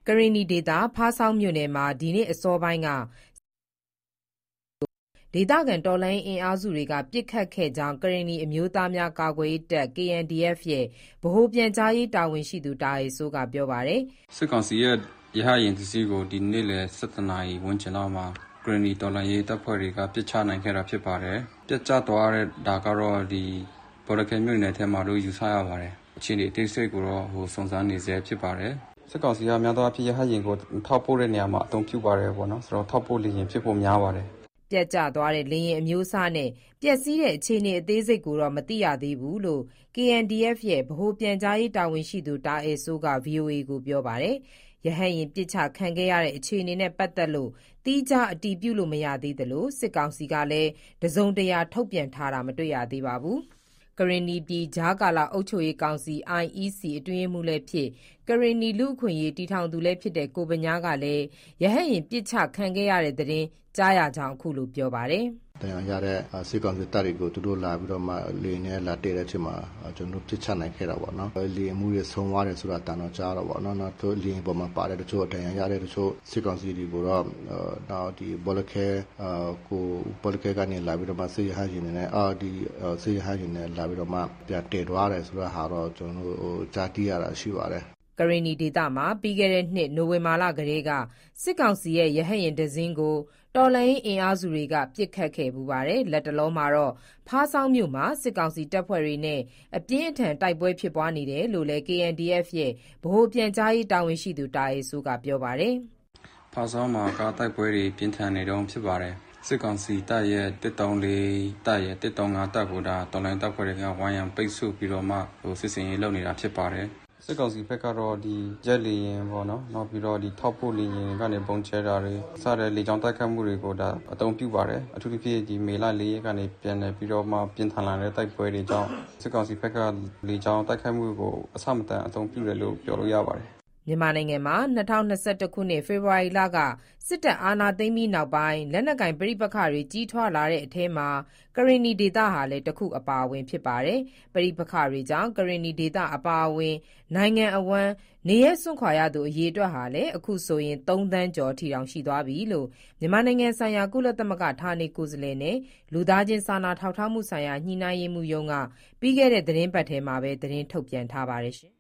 ကရင်နီဒေသဖားဆောင်းမြို့နယ်မှာဒီနေ့အစောပိုင်းကဒေသခံတော်လှန်ရေးအင်အားစုတွေကပစ်ခတ်ခဲ့ကြောင်းကရင်နီအမျိုးသားများကာကွယ်ရေးတပ် KNDF ရဲ့ဗဟိုပြန်ကြားရေးတာဝန်ရှိသူတာအေဆိုးကပြောပါတယ်။စစ်ကောင်စီရဲ့ရဟတ်ယာဉ်တစ်စီးကိုဒီနေ့လယ်7 နာရီဝန်းကျင်လောက်မှာကရင်နီတော်လှန်ရေးတပ်ဖွဲ့တွေကပစ်ချနိုင်ခဲ့တာဖြစ်ပါတယ်။ပြတ်ကျသွားတဲ့ဒါကတော့ဒီဘော်လခဲမြို့နယ်ထဲမှာလို့ယူဆရပါတယ်။အခြေအနေအသေးစိတ်ကိုတော့စုံစမ်းနေဆဲဖြစ်ပါတယ်။စစ်ကောင်စီကများသောအားဖြင့်ရဟတ်ယာဉ်ကိုထောက်ပို့တဲ့နေရာမှာအသုံးပြုပါတယ်ပေါ့နော်။ဆိုတော့ထောက်ပို့လေယာဉ်ဖြစ်ဖို့များပါတယ်။ပြတ်ကျသွားတဲ့လေယာဉ်အမျိုးအစားနဲ့ပျက်စီးတဲ့အခြေအနေအသေးစိတ်ကိုတော့မသိရသေးဘူးလို့ KNDF ရဲ့ဗဟိုပြန်ကြားရေးတာဝန်ရှိသူတာအေဆိုးက VOA ကိုပြောပါတယ်။ရဟတ်ယာဉ်ပစ်ချခံခဲ့ရတဲ့အခြေအနေနဲ့ပတ်သက်လို့သီးခြားအတည်ပြုလို့မရသေးသလိုစစ်ကောင်စီကလည်းတစုံတရာထုတ်ပြန်ထားတာမတွေ့ရသေးပါဘူး။ကရင်နီပြည်ကြားကာလအုပ်ချုပ်ရေးကောင်စီ IEC အတွင်းရေးမှူးလည်းဖြစ်ကရင်နီလူ့အခွင့်အရေးတည်ထောင်သူလည်းဖြစ်တဲ့ကိုဗညားကလည်းရဟတ်ယာဉ်ပစ်ချခံခဲ့ရတဲ့သတင်းကြားရကြောင်းအခုလိုပြောပါတယ်။တရားရတဲ့စစ်ကောင်စီတပ်တွေကိုသူတို့လာပြီးတော့မှလေနဲ့လာတဲ့တဲ့အချိန်မှာကျွန်တော်တို့ပြစ်ချနိုင်ခဲ့တာပေါ့နော်လေမှုတွေဆုံးသွားတယ်ဆိုတာတန်တော့ကြားတော့ပေါ့နော်သူလေပေါ်မှာပါတယ်တချို့တရားရတဲ့တချို့စစ်ကောင်စီတွေကိုတော့နောက်ဒီဘောလခဲကိုဘောလခဲကနေလာပြီးတော့မှစစ်ရဟရင်နဲ့ဒီစစ်ရဟရင်နဲ့လာပြီးတော့မှပြန်တည်သွားတယ်ဆိုတာဟာတော့ကျွန်တော်တို့ကြားတိရတာရှိပါတယ်ကရင်နီဒေသမှာပြီးခဲ့တဲ့နှစ်နိုဝင်ဘာလကတည်းကစစ်ကောင်စီရဲ့ရဟတ်ယာဉ်တစင်းကိုတော်လှန်ရေးအင်အားစုတွေကပစ်ခတ်ခဲ့ပူပါတယ်။လက်တလုံးမှာတော့ဖားဆောင်းမြို့မှာစစ်ကောင်စီတပ်ဖွဲ့တွေနဲ့အပြင်းအထန်တိုက်ပွဲဖြစ်ပွားနေတယ်လို့လည်း KNDF ရဲ့ဗဟိုပြန်ကြားရေးတာဝန်ရှိသူတာအေဆိုးကပြောပါတယ်။ဖားဆောင်းမှာကတိုက်ပွဲတွေပြင်းထန်နေတော့ဖြစ်ပါတယ်။စစ်ကောင်စီတပ်ရဲ့134တပ်ရဲ့135တပ်ကိုဒါတော်လှန်ရေးတပ်ဖွဲ့တွေကဝိုင်းရန်ပိတ်ဆို့ပြီးတော့မှစစ်စင်ရေးလုပ်နေတာဖြစ်ပါတယ်။စစ်ကောင်စီဘက်ကတော့ဒီရက်လီရင်ပေါ့နော်နောက်ပြီးတော့ဒီထောက်ပို့လီရင်ကနေပုံချဲတာတွေစတဲ့လေကြောင်းတိုက်ခတ်မှုတွေကိုဒါအသုံးပြုပါတယ်အထူးသဖြင့်ဒီမေလ4ရက်ကနေပြန်နေပြီးတော့မှပြင်ထန်လာတဲ့တိုက်ပွဲတွေကြောင့်စစ်ကောင်စီဘက်ကလေကြောင်းတိုက်ခတ်မှုကိုအဆမတန်အသုံးပြုတယ်လို့ပြောလို့ရပါတယ်မြန်မာနိုင်ငံမှာ2021ခုနှစ်ဖေဖော်ဝါရီလကစစ်တပ်အာဏာသိမ်းပြီးနောက်ပိုင်းလက်နက်ကင်ပဋိပက္ခတွေကြီးထွားလာတဲ့အထဲမှာကရင်နီဒေသဟာလည်းတစ်ခုအပါအဝင်ဖြစ်ပါတယ်။ပဋိပက္ခတွေကြောင့်ကရင်နီဒေသအပါအဝင်နိုင်ငံအဝန်းနေရစွန့်ခွာရသူအရေအတွက်ဟာလည်းအခုဆိုရင်3 သန်းကျော်ထိတောင်ရှိသွားပြီလို့မြန်မာနိုင်ငံဆိုင်ရာကုလသမဂ္ဂဌာနေကိုယ်စားလှယ်နဲ့လူသားချင်းစာနာထောက်ထားမှုဆိုင်ရာညှိနှိုင်းရေးမှူးရုံးကပြီးခဲ့တဲ့သတင်းပတ်ထဲမှာပဲသတင်းထုတ်ပြန်ထားပါတယ်ရှင်။